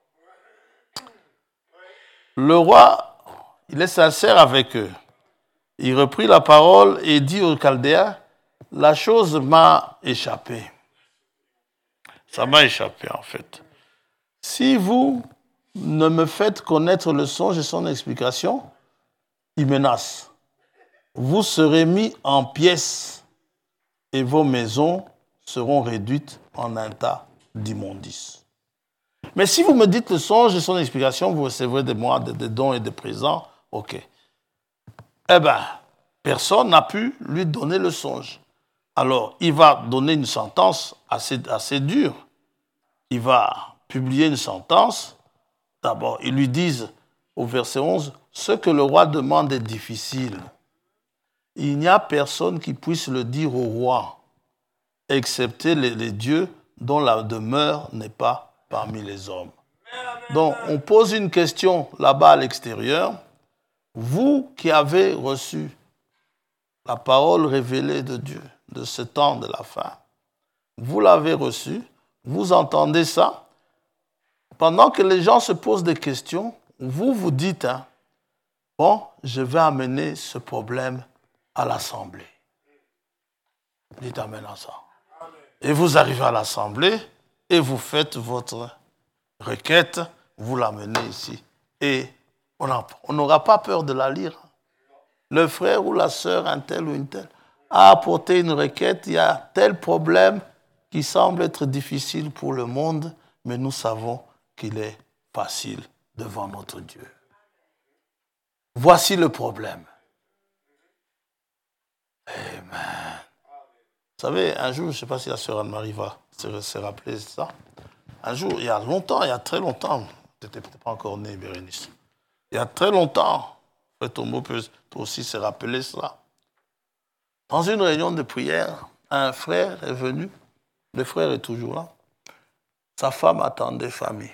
Le roi, il est sincère avec eux. Il reprit la parole et dit aux Chaldéens, la chose m'a échappé. Ça m'a échappé en fait. Si vous ne me faites connaître le songe et son explication, il menace. Vous serez mis en pièces et vos maisons seront réduites en un tas d'immondices. Mais si vous me dites le songe et son explication, vous recevrez de moi des, des dons et des présents, ok. Eh bien, personne n'a pu lui donner le songe. Alors, il va donner une sentence assez, assez dure. Il va publier une sentence. D'abord, ils lui disent au verset onze, « Ce que le roi demande est difficile. Il n'y a personne qui puisse le dire au roi, excepté les, les dieux dont la demeure n'est pas parmi les hommes. » Donc, on pose une question là-bas à l'extérieur. Vous qui avez reçu la parole révélée de Dieu, de ce temps de la fin, vous l'avez reçue, vous entendez ça. Pendant que les gens se posent des questions, vous vous dites, hein, bon, je vais amener ce problème à l'Assemblée. Dites amen à ça. Et vous arrivez à l'Assemblée et vous faites votre requête, vous l'amenez ici. Et on n'aura pas peur de la lire. Le frère ou la sœur, un tel ou une telle, a apporté une requête, il y a tel problème qui semble être difficile pour le monde, mais nous savons qu'il est facile devant notre Dieu. Voici le problème. Amen. Vous savez, un jour, je ne sais pas si la sœur Anne-Marie va se, se rappeler ça. Un jour, il y a longtemps, il y a très longtemps, tu n'étais peut-être pas encore né, Bérénice. Il y a très longtemps, Frère Tombeau peut toi aussi se rappeler ça. Dans une réunion de prière, un frère est venu, le frère est toujours là. Sa femme attendait famille.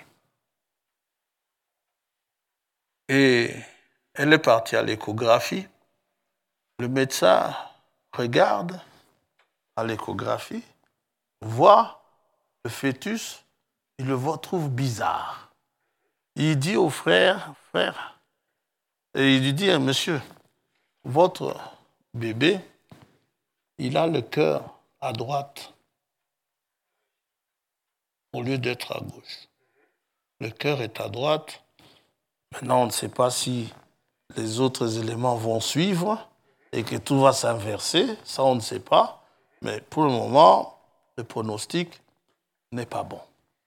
Et elle est partie à l'échographie. Le médecin regarde à l'échographie, voit le fœtus, il le voit, trouve bizarre. Il dit au frère, frère, et il lui dit, monsieur, votre bébé, il a le cœur à droite au lieu d'être à gauche. Le cœur est à droite. Maintenant, on ne sait pas si les autres éléments vont suivre et que tout va s'inverser. Ça, on ne sait pas. Mais pour le moment, le pronostic n'est pas bon.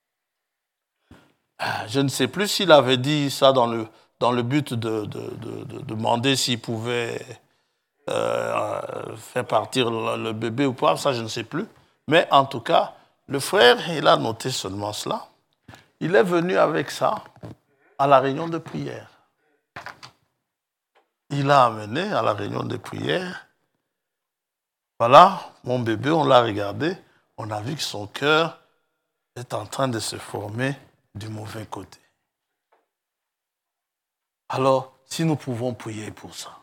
Je ne sais plus s'il avait dit ça dans le, dans le but de, de, de, de demander s'il pouvait euh, faire partir le, le bébé ou pas. Ça, je ne sais plus. Mais en tout cas, le frère, il a noté seulement cela. Il est venu avec ça à la réunion de prière. Il l'a amené à la réunion de prière. Voilà, mon bébé, on l'a regardé. On a vu que son cœur est en train de se former du mauvais côté. Alors, si nous pouvons prier pour ça.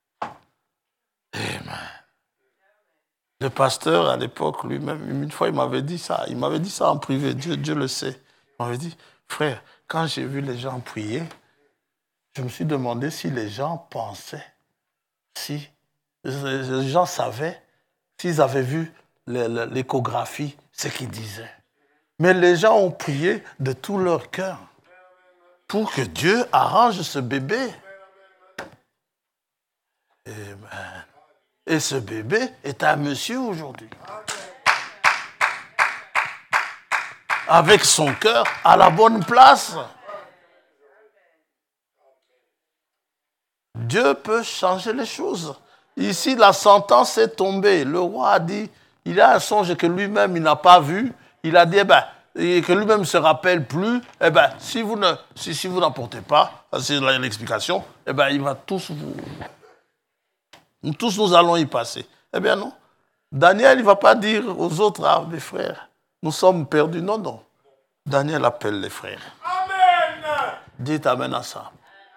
Amen. Le pasteur, à l'époque, lui-même, une fois, il m'avait dit ça. Il m'avait dit ça en privé. Dieu, Dieu le sait. Il m'avait dit, frère, quand j'ai vu les gens prier, je me suis demandé si les gens pensaient, si les gens savaient, s'ils avaient vu l'échographie, ce qu'ils disaient. Mais les gens ont prié de tout leur cœur pour que Dieu arrange ce bébé. Amen. Et ce bébé est un monsieur aujourd'hui. Avec son cœur à la bonne place. Dieu peut changer les choses. Ici, la sentence est tombée. Le roi a dit, il a un songe que lui-même il n'a pas vu. Il a dit, eh ben, et que lui-même ne se rappelle plus. Eh ben, si vous ne, si, si vous n'apportez pas, c'est l'explication, eh ben, il va tous vous... Tous nous allons y passer. Eh bien non. Daniel, il ne va pas dire aux autres, ah, mes frères, nous sommes perdus. Non, non. Daniel appelle les frères. Amen. Dites amen à ça.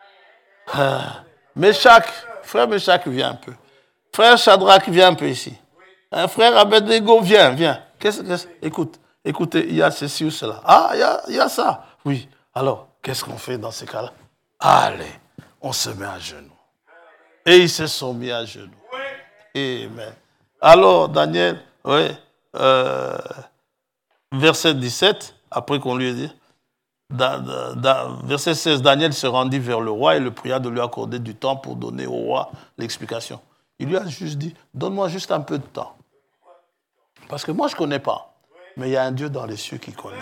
Ah. Méchach, frère Méchach, viens un peu. Frère Shadrach, viens un peu ici. Un frère Abednego, viens, viens. Qu'est-ce, qu'est-ce, écoute, écoutez, il y a ceci ou cela. Ah, il y a, il y a ça. Oui. Alors, qu'est-ce qu'on fait dans ces cas-là? Allez, on se met à genoux. Et ils se sont mis à genoux. Amen. Alors, Daniel, oui, euh, verset dix-sept, après qu'on lui ait dit, da, da, da, verset seize, Daniel se rendit vers le roi et le pria de lui accorder du temps pour donner au roi l'explication. Il lui a juste dit, donne-moi juste un peu de temps. Parce que moi, je ne connais pas. Mais il y a un Dieu dans les cieux qui connaît.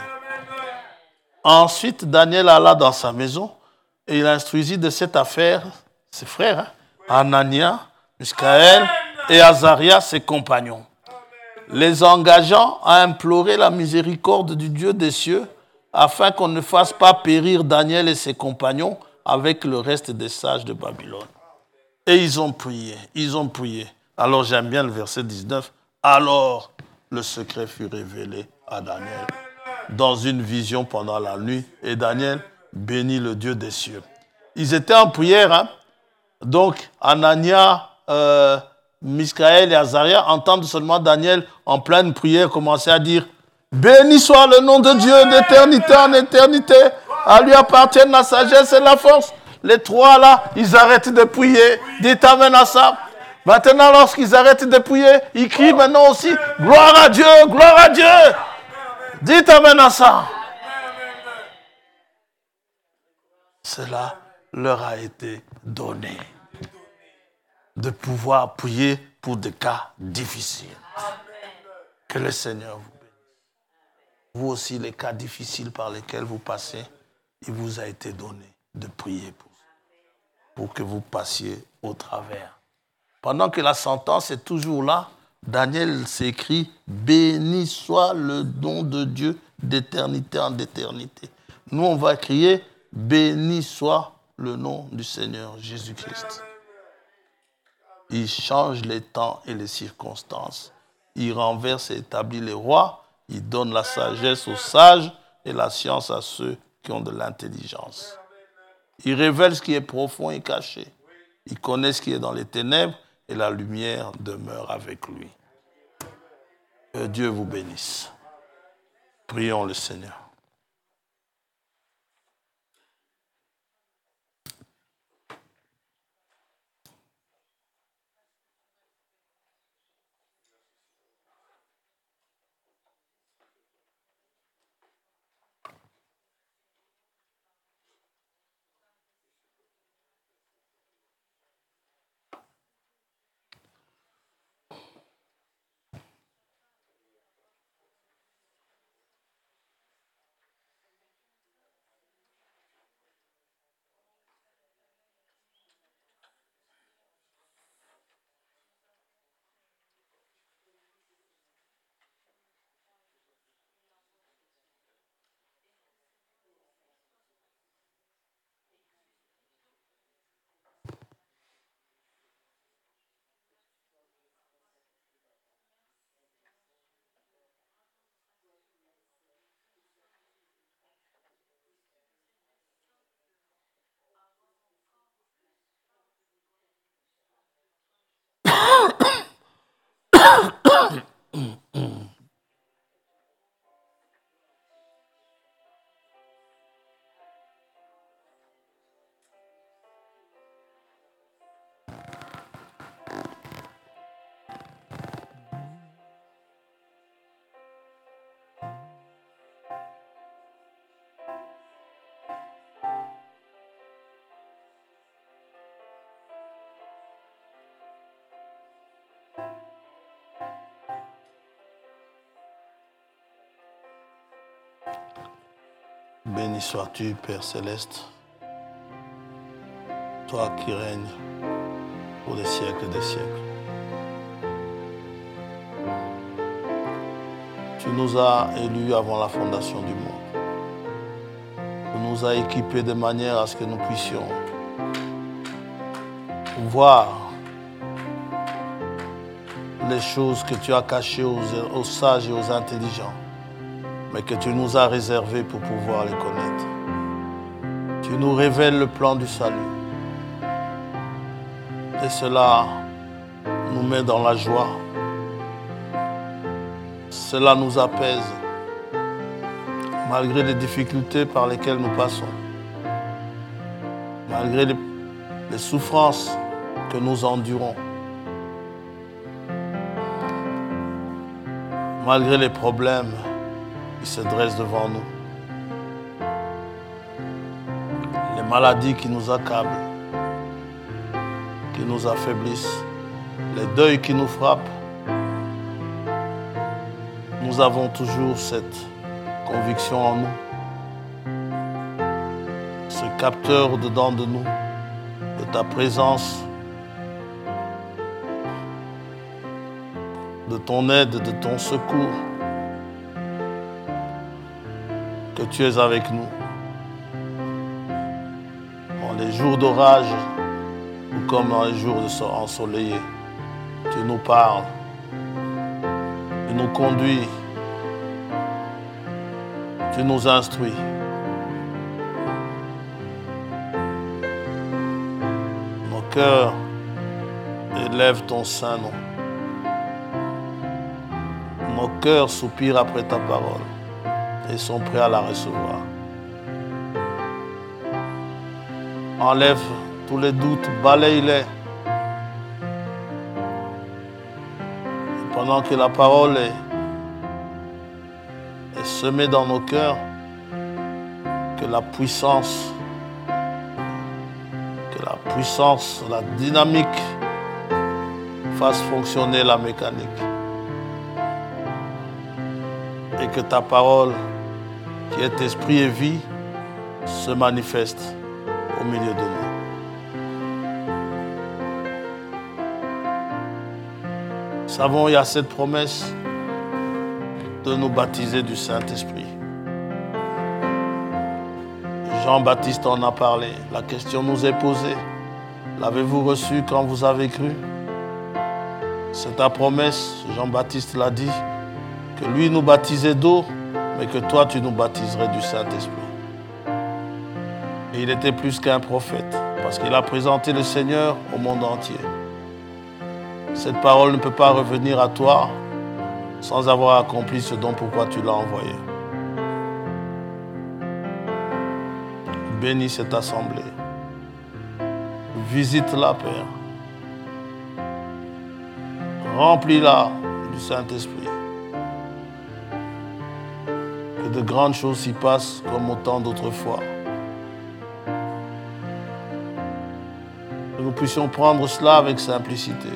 Ensuite, Daniel alla dans sa maison et il instruisit de cette affaire ses frères, hein, Anania, Michaël et Azaria, ses compagnons, les engageant à implorer la miséricorde du Dieu des cieux afin qu'on ne fasse pas périr Daniel et ses compagnons avec le reste des sages de Babylone. Et ils ont prié, ils ont prié. Alors j'aime bien le verset dix-neuf. Alors le secret fut révélé à Daniel dans une vision pendant la nuit. Et Daniel bénit le Dieu des cieux. Ils étaient en prière, hein. Donc, Anania, euh, Michaël et Azaria entendent seulement Daniel en pleine prière commencer à dire « Béni soit le nom de Dieu d'éternité en éternité, à lui appartiennent la sagesse et la force. » Les trois là, ils arrêtent de prier. Dites amen à ça. Maintenant, lorsqu'ils arrêtent de prier, ils crient maintenant aussi « Gloire à Dieu, gloire à Dieu !» Dites amen à ça. Cela leur a été donné de pouvoir prier pour des cas difficiles. Que le Seigneur vous bénisse. Vous aussi, les cas difficiles par lesquels vous passez, il vous a été donné de prier pour, pour que vous passiez au travers. Pendant que la sentence est toujours là, Daniel s'écrit « Béni soit le nom de Dieu d'éternité en éternité ». Nous, on va crier « Béni soit le nom du Seigneur Jésus-Christ ». Il change les temps et les circonstances. Il renverse et établit les rois. Il donne la sagesse aux sages et la science à ceux qui ont de l'intelligence. Il révèle ce qui est profond et caché. Il connaît ce qui est dans les ténèbres et la lumière demeure avec lui. Que Dieu vous bénisse. Prions le Seigneur. Béni sois-tu, Père Céleste, toi qui règnes pour des siècles et des siècles. Tu nous as élus avant la fondation du monde. Tu nous as équipés de manière à ce que nous puissions voir les choses que tu as cachées aux, aux sages et aux intelligents, mais que tu nous as réservées pour pouvoir les connaître. Tu nous révèles le plan du salut. Et cela nous met dans la joie. Cela nous apaise, malgré les difficultés par lesquelles nous passons, malgré les, les souffrances que nous endurons, malgré les problèmes qui se dressent devant nous, les maladies qui nous accablent, qui nous affaiblissent, les deuils qui nous frappent. Nous avons toujours cette conviction en nous, ce capteur au-dedans de nous, de ta présence, de ton aide, de ton secours, que tu es avec nous. Dans les jours d'orage ou comme dans les jours ensoleillés, tu nous parles, tu nous conduis, tu nous instruis. Nos cœurs élèvent ton saint nom. Nos cœurs soupirent après ta parole et sont prêts à la recevoir. Enlève tous les doutes, balaye-les. Pendant que la parole est, est semée dans nos cœurs, que la puissance, que la puissance, la dynamique fasse fonctionner la mécanique. Et que ta parole, qui est esprit et vie, se manifeste au milieu de nous. savons, il y a cette promesse de nous baptiser du Saint-Esprit. Jean-Baptiste en a parlé. La question nous est posée. L'avez-vous reçu quand vous avez cru? C'est ta promesse, Jean-Baptiste l'a dit, que lui nous baptisait d'eau, mais que toi tu nous baptiserais du Saint-Esprit. Et il était plus qu'un prophète, parce qu'il a présenté le Seigneur au monde entier. Cette parole ne peut pas revenir à toi sans avoir accompli ce dont pourquoi tu l'as envoyé. Bénis cette assemblée. Visite-la, Père. Remplis-la du Saint-Esprit. Que de grandes choses s'y passent comme au temps d'autrefois. Que nous puissions prendre cela avec simplicité.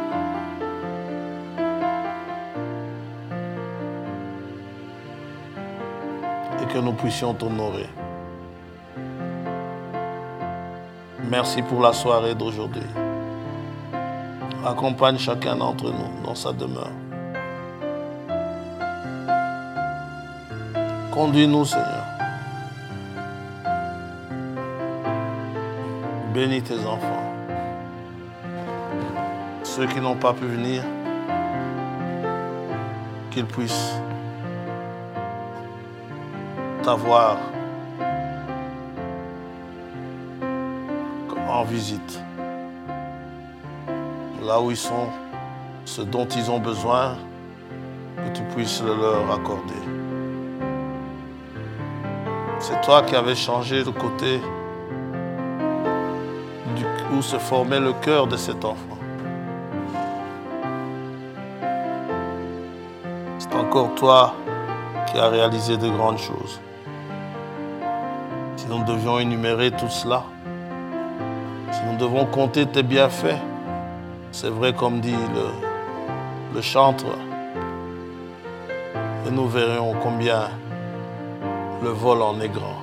Et que nous puissions t'honorer. Merci pour la soirée d'aujourd'hui. Accompagne chacun d'entre nous dans sa demeure. Conduis-nous, Seigneur. Bénis tes enfants. Ceux qui n'ont pas pu venir, qu'ils puissent t'avoir en visite. Là où ils sont, ce dont ils ont besoin, que tu puisses le leur accorder. C'est toi qui avais changé le côté du, où se formait le cœur de cet enfant. C'est encore toi qui as réalisé de grandes choses. Si nous devions énumérer tout cela, si nous devons compter tes bienfaits, c'est vrai comme dit le, le chantre, et nous verrons combien le vol en est grand,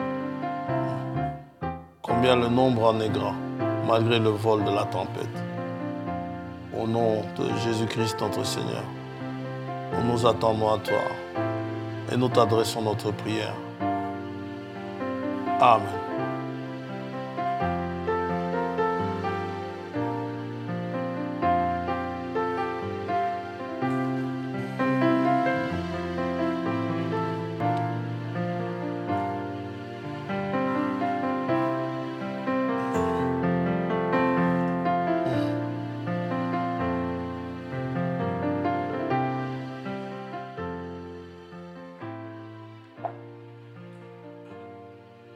combien le nombre en est grand, malgré le vol de la tempête. Au nom de Jésus-Christ notre Seigneur, nous nous attendons à toi et nous t'adressons notre prière. Amen.